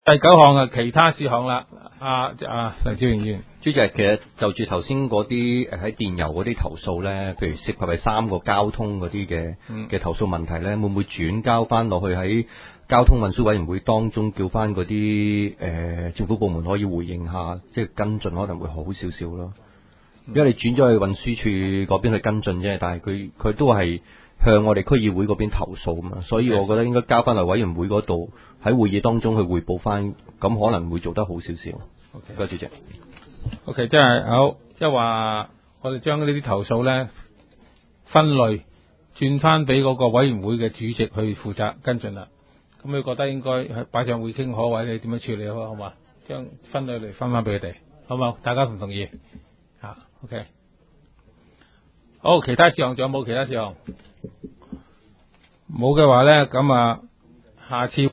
第9項其他事項啦。黎智榮議員， 主席，其實就住頭先嗰啲喺電郵嗰啲投訴咧，譬如涉及係3個交通嗰啲嘅投訴問題咧，會唔會轉交翻落去喺交通運輸委員會當中，叫翻嗰啲政府部門可以回應下，即係跟進可能會好少少咯。因為你轉咗去運輸處嗰邊去跟進啫，但係佢都係向我哋區議會嗰邊投訴嘛，所以我覺得應該交翻嚟委員會嗰度喺會議當中去匯報翻，咁可能會做得好少少。唔該，主席。 OK， 即係好，即係話我哋將呢啲投訴咧分類轉翻俾嗰個委員會嘅主席去負責跟進啦。咁你覺得應該擺上會傾可，或者你點樣處理好嘛？將分類嚟分翻俾佢哋，好冇？大家同唔同意？OK。好，其他事項仲有冇其他事項？冇嘅話咧，咁下次。